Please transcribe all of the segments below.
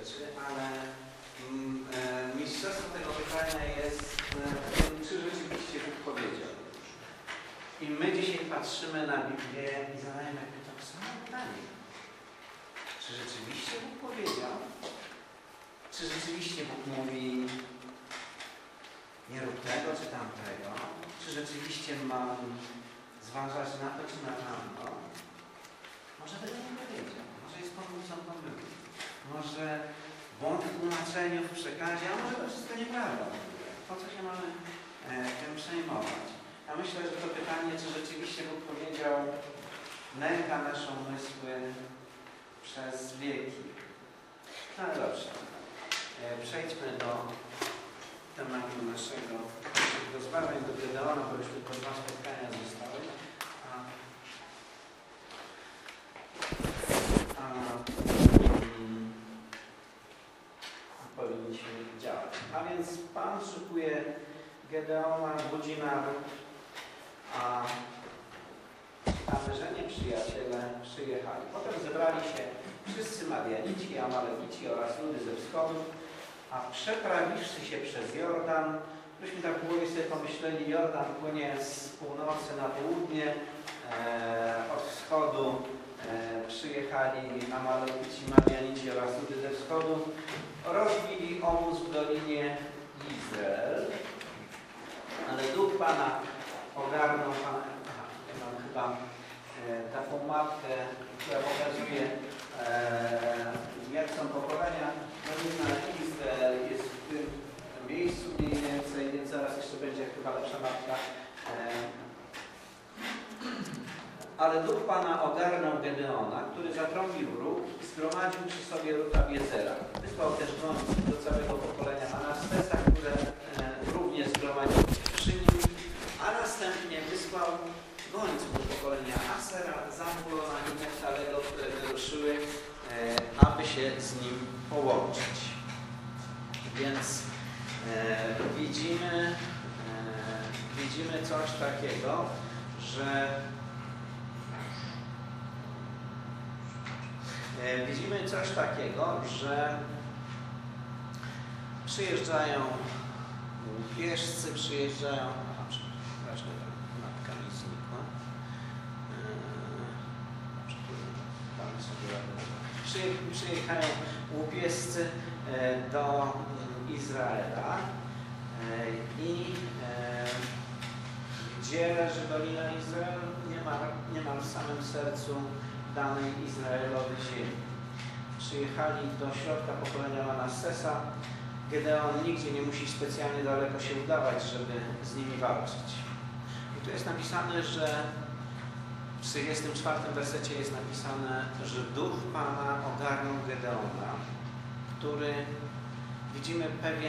rzeczy, ale mistrzostwo tego pytania jest w tym, czy rzeczywiście Bóg powiedział. I my dzisiaj patrzymy na Biblię i zadajemy to samo pytanie. Czy rzeczywiście Bóg powiedział? Czy rzeczywiście Bóg mówi nie rób tego czy tamtego? Czy rzeczywiście mam zważać na to czy na tamto? Może tego nie powiedział. Może jest pomysł pomyłki. Może błąd w tłumaczeniu, w przekazie, a może to wszystko nieprawda. Po co się mamy tym przejmować? Ja myślę, że to pytanie, czy rzeczywiście Bóg powiedział, nęka nasze umysły przez wieki. No ale dobrze. Przejdźmy do tematu naszego rozważań do Gedeona, bo już tylko 2 spotkania zostały. Powinniśmy działać. A więc Pan szykuje Gedeona, budzi naród, a że nieprzyjaciele przyjechali. Potem zebrali się wszyscy Madianici, Amalekici oraz ludy ze wschodu, a przeprawiwszy się przez Jordan, myśmy tak w głowie sobie pomyśleli, Jordan płynie z północy na południe, od wschodu przyjechali Amalekici, Madianici oraz ludy ze wschodu, rozbili obóz w dolinie Izrael, ale duch Pana ogarnął Pana. Ja mam chyba taką mapkę, która pokazuje, jak są pokolenia. Dolina Izrael jest w tym miejscu mniej więcej, więc zaraz jeszcze będzie chyba lepsza mapka. Ale duch Pana ogarnął Gedeona, który zatrąbił róg i zgromadził przy sobie ród Abiezera. Wysłał też gońców do całego pokolenia Manassesa, które również zgromadził przy nim, a następnie wysłał gońców do pokolenia Asera, Zabulona i Neftalego, które wyruszyły, aby się z nim połączyć. Więc widzimy coś takiego, że przyjeżdżają pieszcy, przyjeżdżają. Przepraszam, matka mi znikła. Przyjechają łupiescy do Izraela i gdzie leży Dolina Izrael? Niemal w samym sercu danej Izraelowi ziemi. Przyjechali do środka pokolenia Manassesa. Gedeon nigdzie nie musi specjalnie daleko się udawać, żeby z nimi walczyć. I tu jest napisane, że w 34 wersecie jest napisane, że duch Pana ogarnął Gedeona, który widzimy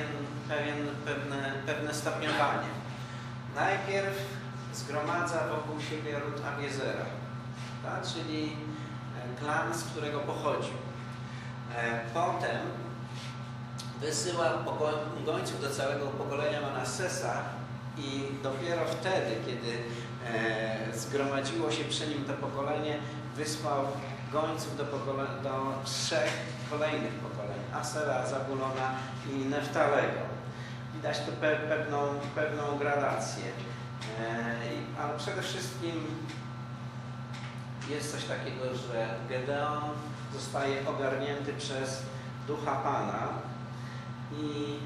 pewne stopniowanie. Najpierw zgromadza wokół siebie ród Abiezera, tak? Czyli klan, z którego pochodził. Potem wysyła gońców do całego pokolenia Manassesa i dopiero wtedy, kiedy zgromadziło się przy nim to pokolenie, wysłał gońców do 3 kolejnych pokoleń, Asera, Zabulona i Neftalego. Widać tu pewną gradację. Ale przede wszystkim jest coś takiego, że Gedeon zostaje ogarnięty przez ducha Pana i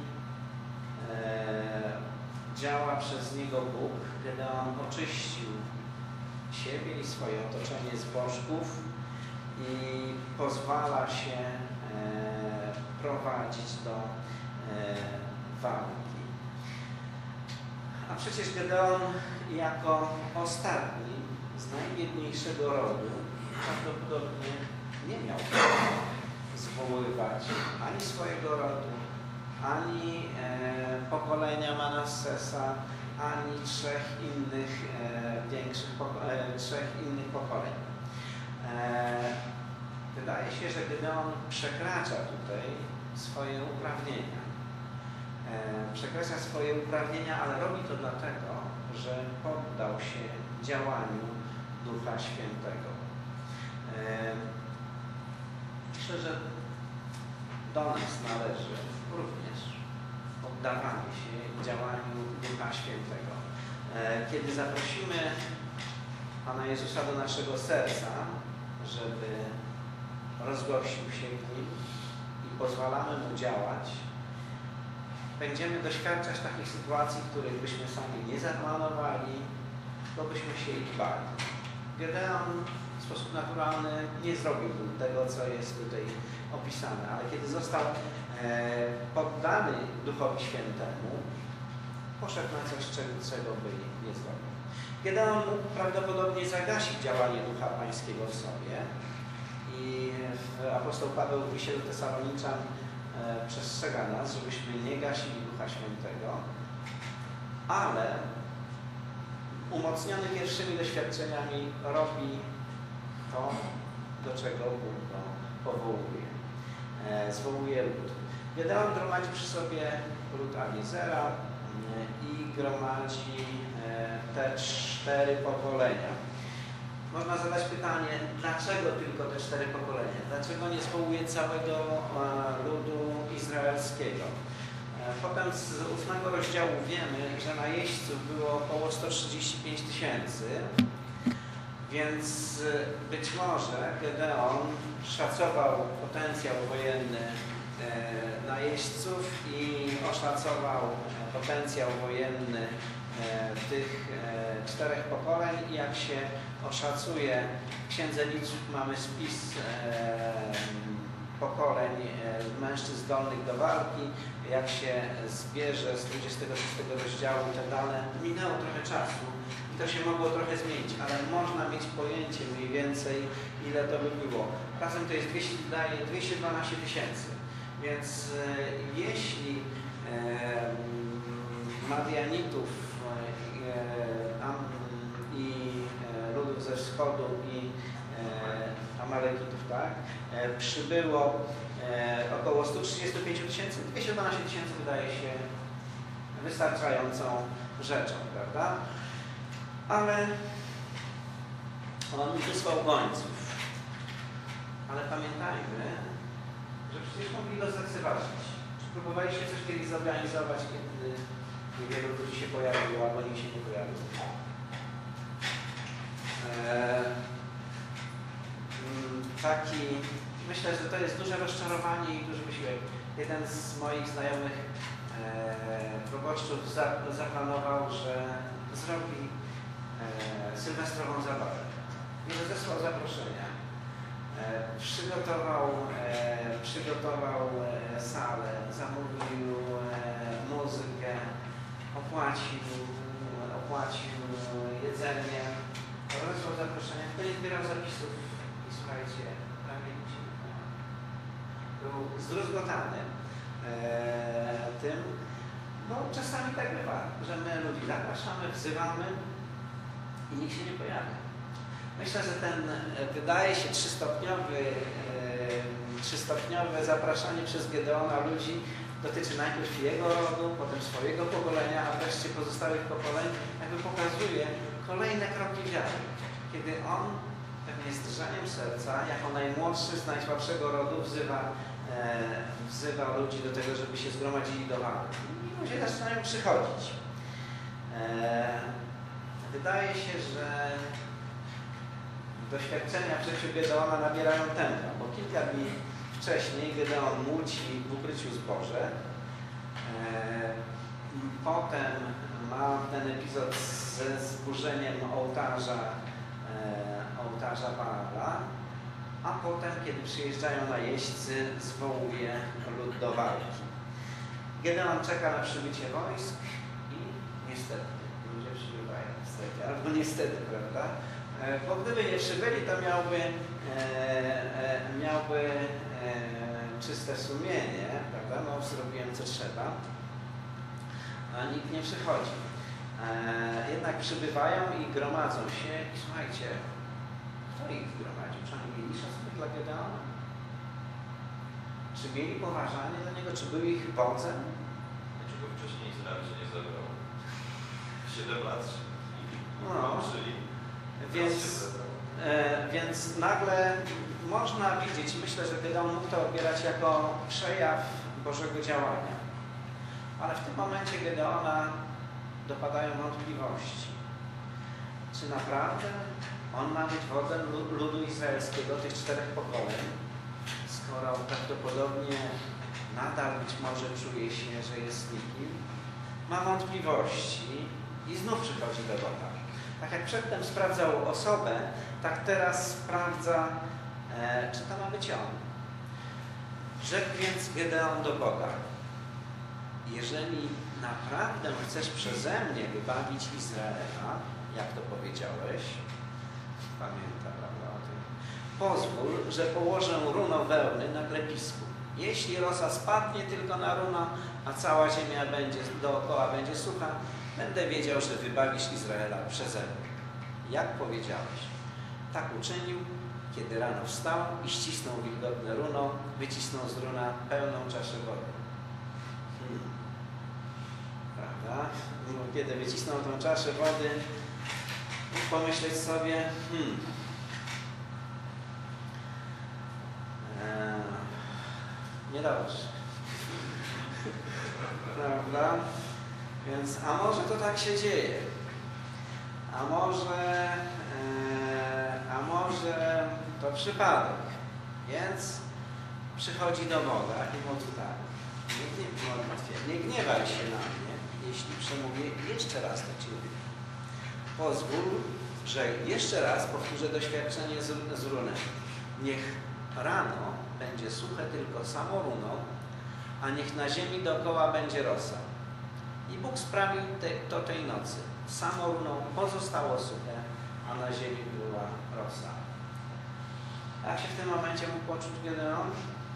działa przez niego Bóg. Gedeon oczyścił siebie i swoje otoczenie z bożków i pozwala się prowadzić do walki. A przecież Gedeon jako ostatni z najbiedniejszego rodu prawdopodobnie nie miał prawa zwoływać ani swojego rodu, ani pokolenia Manassesa, ani 3 innych pokoleń. Wydaje się, że Gedeon przekracza tutaj swoje uprawnienia. Ale robi to dlatego, że poddał się działaniu Ducha Świętego. Myślę, że do nas należy również oddawanie się działaniu Ducha Świętego. Kiedy zaprosimy Pana Jezusa do naszego serca, żeby rozgościł się w nim i pozwalamy Mu działać, będziemy doświadczać takich sytuacji, których byśmy sami nie zaplanowali, bo byśmy się ich bali. Gedeon w sposób naturalny nie zrobił tego, co jest tutaj opisane, ale kiedy został poddany Duchowi Świętemu, poszedł na coś, czego by nie zrobił. Gedeon mógł prawdopodobnie zagasić działanie Ducha Pańskiego w sobie i apostoł Paweł w liście do Tesaloniczan przestrzega nas, żebyśmy nie gasili Ducha Świętego, ale umocniony pierwszymi doświadczeniami robi to, do czego Bóg go powołuje. Zwołuje lud. Gedeon gromadzi przy sobie lud Abiezera i gromadzi te 4 pokolenia. Można zadać pytanie, dlaczego tylko te 4 pokolenia? Dlaczego nie zwołuje całego ludu izraelskiego? Potem z 8 rozdziału wiemy, że najeźdźców było około 135 000, więc być może Gedeon szacował potencjał wojenny najeźdźców i oszacował potencjał wojenny tych 4 pokoleń i jak się oszacuje, w Księdze Liczb mamy spis pokoleń mężczyzn zdolnych do walki, jak się zbierze z 26 rozdziału te dane, minęło trochę czasu i to się mogło trochę zmienić, ale można mieć pojęcie mniej więcej, ile to by było. Razem to jest 212 000, więc jeśli Madianitów i ludów ze wschodu i Amalekitów, tak, przybyło około 135 000, 212 000 wydaje się wystarczającą rzeczą, prawda? Ale on wysłał gońców. Ale pamiętajmy, że przecież mogli go zlekceważyć. Czy próbowaliście coś kiedyś zorganizować, kiedy niewielu ludzi się pojawiło, albo nikt się nie pojawił? Myślę, że to jest duże rozczarowanie i duży wysiłek. Jeden z moich znajomych proboszczów zaplanował, że zrobi sylwestrową zabawę. Nie rozesłał zaproszenia. Przygotował salę, zamówił muzykę, opłacił jedzenie, rozesłał zaproszenia, kto nie zbierał zapisów i słuchajcie, prawie nikt się nie pojawił. Był zdruzgotany tym, bo czasami tak bywa, że my ludzi zapraszamy, wzywamy i nikt się nie pojawia. Myślę, że ten, wydaje się, trzystopniowe zapraszanie przez Gedeona ludzi dotyczy najpierw jego rodu, potem swojego pokolenia, a wreszcie pozostałych pokoleń, jakby pokazuje kolejne kroki wiary. Kiedy on pewnie z drżeniem serca, jako najmłodszy z najsłabszego rodu wzywa ludzi do tego, żeby się zgromadzili do walki. I ludzie zaczynają przychodzić. Wydaje się, że doświadczenia w życiu Gedeona nabierają tempa, bo kilka dni wcześniej Gedeon młóci w ukryciu zboże. Potem ma ten epizod ze zburzeniem ołtarza Baala, a potem, kiedy przyjeżdżają najeźdźcy, zwołuje lud do walki. Gedeon czeka na przybycie wojsk i niestety, ludzie przybywają niestety, albo niestety, prawda? Bo gdyby nie przybyli, to miałby czyste sumienie, prawda? No, zrobiłem co trzeba, a nikt nie przychodzi. Jednak przybywają i gromadzą się i słuchajcie, kto ich gromadził? Czy oni mieli szacunek dla Gedeona? Czy mieli poważanie dla niego? Czy był ich wodzem? Dlaczego wcześniej Izrael się nie zebrał? 7 lat No, czyli więc Więc nagle można widzieć, myślę, że Gedeon mógł to odbierać jako przejaw Bożego działania. Ale w tym momencie Gedeona dopadają wątpliwości. Czy naprawdę on ma być wodzem ludu izraelskiego, tych 4 pokoleń, skoro prawdopodobnie nadal być może czuje się, że jest nikim? Ma wątpliwości i znów przychodzi do Boga. Tak jak przedtem sprawdzał osobę, tak teraz sprawdza, czy to ma być on. Rzekł więc Gedeon do Boga: jeżeli naprawdę chcesz przeze mnie wybawić Izraela, jak to powiedziałeś, pamiętam, prawda, o tym, pozwól, że położę runo wełny na klepisku. Jeśli rosa spadnie tylko na runo, a cała ziemia dookoła będzie sucha, będę wiedział, że wybawisz Izraela przeze mnie. Jak powiedziałeś. Tak uczynił, kiedy rano wstał i ścisnął wilgotne runo, wycisnął z runa pełną czaszę wody. Prawda? Kiedy wycisnął tą czaszę wody, mógł pomyśleć sobie, niedobrze. Prawda? Więc, a może to tak się dzieje? A może to przypadek? Więc przychodzi do Boga i mówi tak: nie gniewaj się na mnie, jeśli przemówię jeszcze raz do Ciebie. Pozwól, że jeszcze raz powtórzę doświadczenie z runem. Niech rano będzie suche tylko samo runo, a niech na ziemi dookoła będzie rosa. I Bóg sprawił to tej nocy. Samo runo pozostało suche, a na ziemi była rosa. Jak się w tym momencie mógł poczuć Gedeon?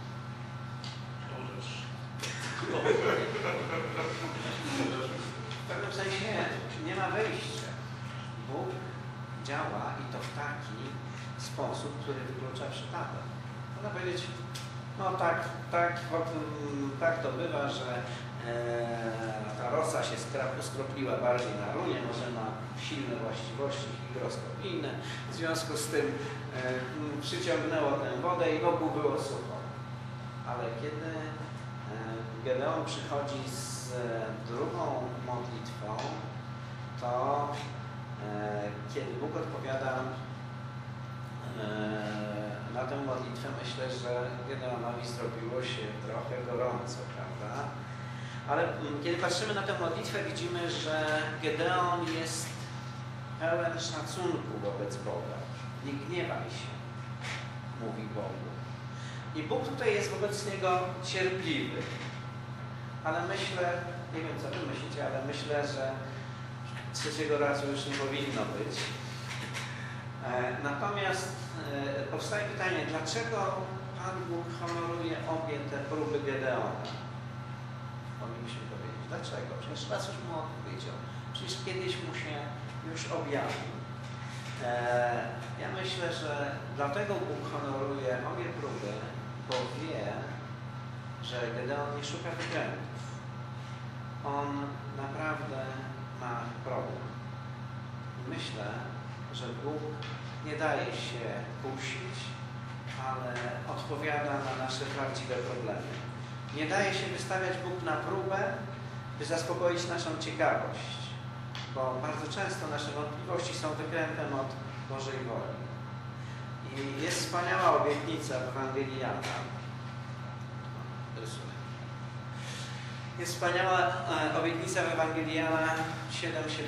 W pewnym sensie nie ma wyjścia. Bóg działa i to w taki sposób, który wyklucza przypadek. Można powiedzieć, no tak to bywa, że ta rosa się skropliła bardziej na runie, może ma silne właściwości hygroskopijne, w związku z tym przyciągnęło tę wodę i wokół było sucho. Ale kiedy Gedeon przychodzi z drugą modlitwą, to kiedy Bóg odpowiada na tę modlitwę, myślę, że Gedeonowi zrobiło się trochę gorąco, prawda? Ale kiedy patrzymy na tę modlitwę, widzimy, że Gedeon jest pełen szacunku wobec Boga. Nie gniewaj się, mówi Bogu. I Bóg tutaj jest wobec niego cierpliwy. Ale myślę, nie wiem co wy myślicie, ale myślę, że 3. razu już nie powinno być. Natomiast powstaje pytanie, dlaczego Pan Bóg honoruje obie te próby Gedeona? Powinniśmy powiedzieć, dlaczego? Przecież raz już mu odpowiedział. Przecież kiedyś mu się już objawił. Ja myślę, że dlatego Bóg honoruje obie próby, bo wie, że Gedeon nie szuka wykrętów. On naprawdę ma problem. I myślę, że Bóg nie daje się kusić, ale odpowiada na nasze prawdziwe problemy. Nie daje się wystawiać Bóg na próbę, by zaspokoić naszą ciekawość, bo bardzo często nasze wątpliwości są wykrętem od Bożej woli. I jest wspaniała obietnica w Ewangelii Jana. Jest wspaniała obietnica w Ewangelii Jana 7:17.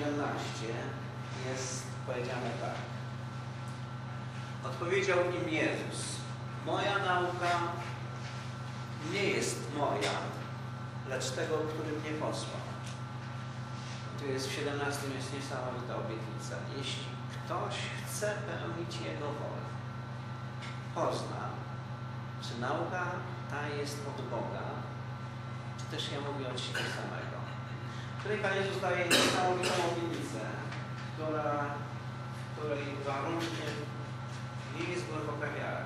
Jest powiedziane tak. Odpowiedział im Jezus: moja nauka nie jest moja, lecz tego, który mnie posłał. Tu jest w 17 jest niesamowita obietnica. Jeśli ktoś chce pełnić Jego wolę, pozna, czy nauka ta jest od Boga, czy też ja mówię od siebie samego. Której Pan Jezus daje niesamowitą obietnicę, której warunkiem nie jest głęboka wiara.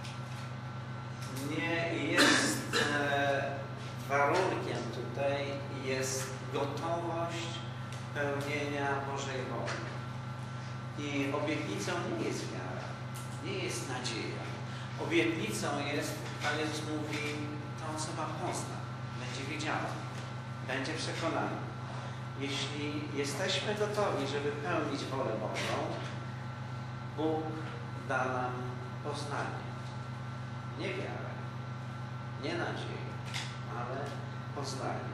Nie jest warunkiem tutaj jest gotowość pełnienia Bożej woli. I obietnicą nie jest wiara. nie jest nadzieja. Obietnicą jest, Pan Jezus mówi, ta osoba pozna, będzie wiedziała, będzie przekonana. Jeśli jesteśmy gotowi, żeby pełnić wolę Bożą, Bóg da nam poznanie. Nie wiarę, nie nadzieję, ale poznanie.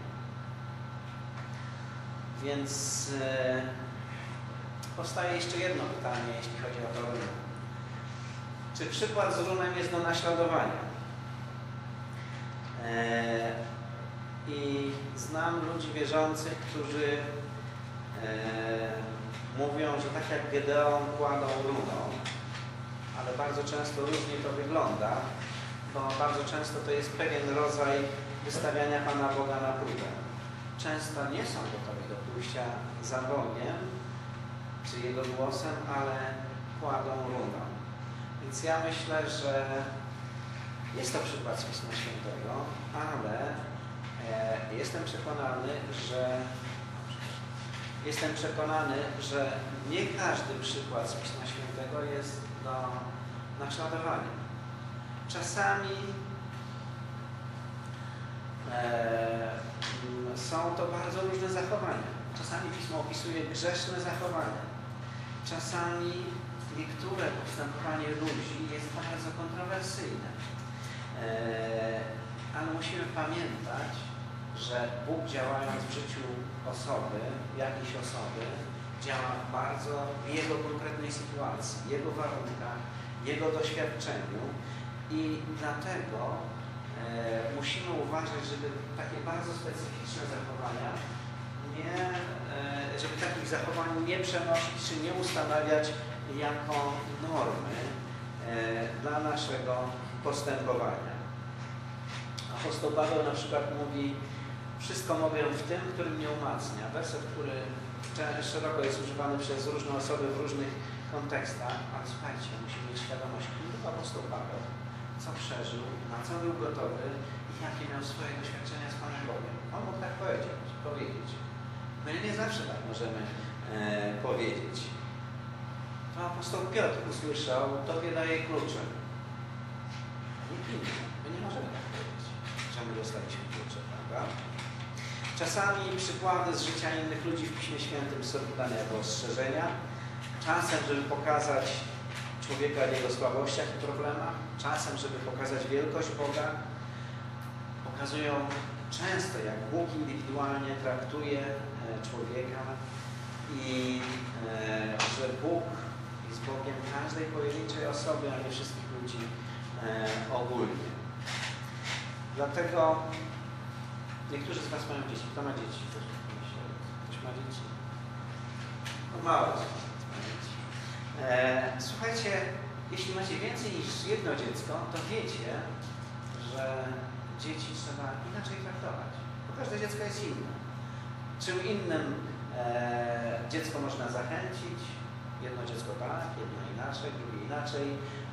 Więc powstaje jeszcze jedno pytanie, jeśli chodzi o to runę. Czy przykład z runem jest do naśladowania? I znam ludzi wierzących, którzy mówią, że tak jak Gedeon kładą runą, ale bardzo często różnie to wygląda, bo bardzo często to jest pewien rodzaj wystawiania Pana Boga na próbę. Często nie są gotowi do pójścia za Bogiem, czy Jego głosem, ale kładą runę. Więc ja myślę, że jest to przykład z Pisma Świętego, ale jestem przekonany, że nie każdy przykład z Pisma Świętego jest do naśladowania. Czasami są to bardzo różne zachowania. Czasami Pismo opisuje grzeszne zachowania. Czasami niektóre postępowanie ludzi jest bardzo kontrowersyjne. Ale musimy pamiętać, że Bóg działając w życiu osoby, jakiejś osoby, działa bardzo w jego konkretnej sytuacji, jego warunkach, jego doświadczeniu i dlatego musimy uważać, żeby takie bardzo specyficzne zachowania żeby takich zachowań nie przenosić czy nie ustanawiać jako normy dla naszego postępowania. Apostoł Paweł na przykład mówi: wszystko mogę w tym, który mnie umacnia. Werset, który szeroko jest używany przez różne osoby w różnych kontekstach, ale słuchajcie, musimy mieć świadomość, kim był apostoł Paweł, co przeżył, na co był gotowy i jakie miał swoje doświadczenia z Panem Bogiem. On mógł tak powiedzieć. My nie zawsze tak możemy powiedzieć. To apostoł Piotr usłyszał: Tobie daje klucze. Nikt inny. My nie możemy tak powiedzieć, że my dostaliśmy klucze, prawda? Czasami przykłady z życia innych ludzi w Piśmie Świętym są podane jako ostrzeżenia. Czasem, żeby pokazać człowieka w jego słabościach i problemach. Czasem, żeby pokazać wielkość Boga. Pokazują często, jak Bóg indywidualnie traktuje człowieka i że Bóg jest Bogiem każdej pojedynczej osoby, a nie wszystkich ludzi ogólnie. Dlatego niektórzy z Was mają dzieci. Kto ma dzieci? Ktoś ma dzieci? No małe dzieci. Słuchajcie, jeśli macie więcej niż jedno dziecko, to wiecie, że dzieci trzeba inaczej traktować, bo każde dziecko jest inne. Czym innym dziecko można zachęcić, jedno dziecko tak, jedno inaczej, drugie inaczej.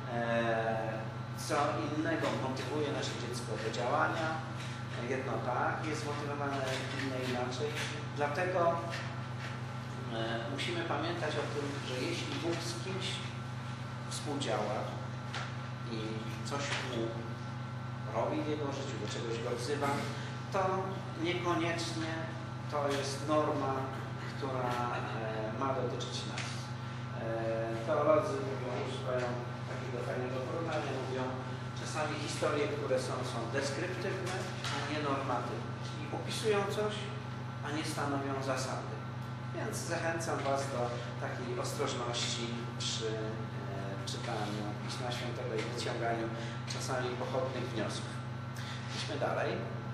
Co innego motywuje nasze dziecko do działania, jedno tak, jest motywowane, inne inaczej. Dlatego musimy pamiętać o tym, że jeśli Bóg z kimś współdziała i coś mu robi w jego życiu, do czegoś go wzywa, to niekoniecznie to jest norma, która ma dotyczyć nas. Teolodzy używają takiego fajnego porównania, mówią czasami historie, które są deskryptywne, a nie normatywne. Czyli opisują coś, a nie stanowią zasady. Więc zachęcam Was do takiej ostrożności przy czytaniu Pisma Świętego i wyciąganiu czasami pochopnych wniosków. Idźmy dalej.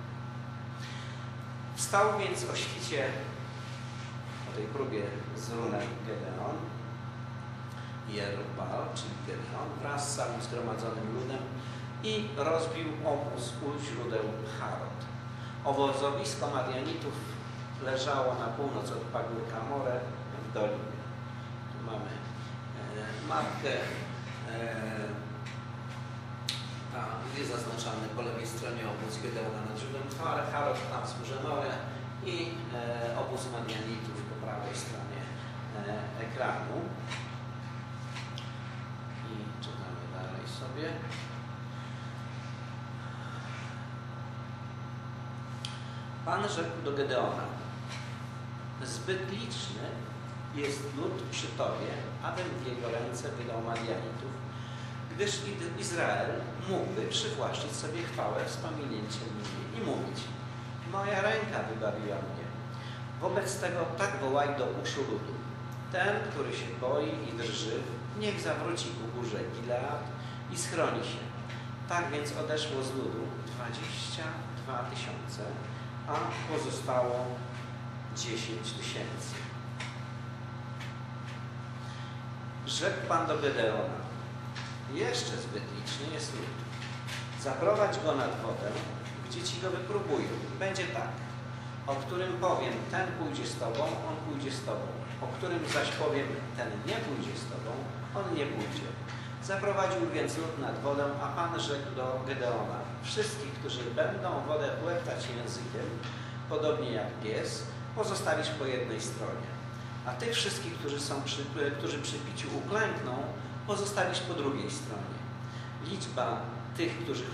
Wstał więc o świcie, o tej próbie z runem Gedeon, Jerubbaal, czyli Gedeon, wraz z całym zgromadzonym ludem i rozbił obóz u źródeł Harod. Obozowisko Madianitów leżało na północ od pagórka More w dolinie. Tu mamy mapkę. Tam jest zaznaczany po lewej stronie obóz Gedeona nad źródłem Harod, tam wzgórze More i obóz Madianitów po prawej stronie ekranu. I czytamy sobie. Pan rzekł do Gedeona: zbyt liczny jest lud przy Tobie, abym w jego ręce wydał Madianitów, gdyż Izrael mógłby przywłaszczyć sobie chwałę wspomnieniem mnie i mówić: moja ręka wybawiła mnie. Wobec tego tak wołaj do uszu ludu: ten, który się boi i drży, niech zawróci ku górze Gilead i schroni się. Tak więc odeszło z ludu 22 000, a pozostało 10 000. Rzekł Pan do Gedeona: jeszcze zbyt liczny jest lud. Zaprowadź go nad wodę, gdzie ci go wypróbują. Będzie tak: o którym powiem, ten pójdzie z Tobą, on pójdzie z Tobą. O którym zaś powiem, ten nie pójdzie z Tobą, on nie pójdzie. Zaprowadził więc lud nad wodę, a Pan rzekł do Gedeona: wszystkich, którzy będą wodę łechtać językiem, podobnie jak pies, pozostawisz po jednej stronie. A tych wszystkich, którzy przy piciu uklękną, pozostawisz po drugiej stronie. Liczba tych, którzy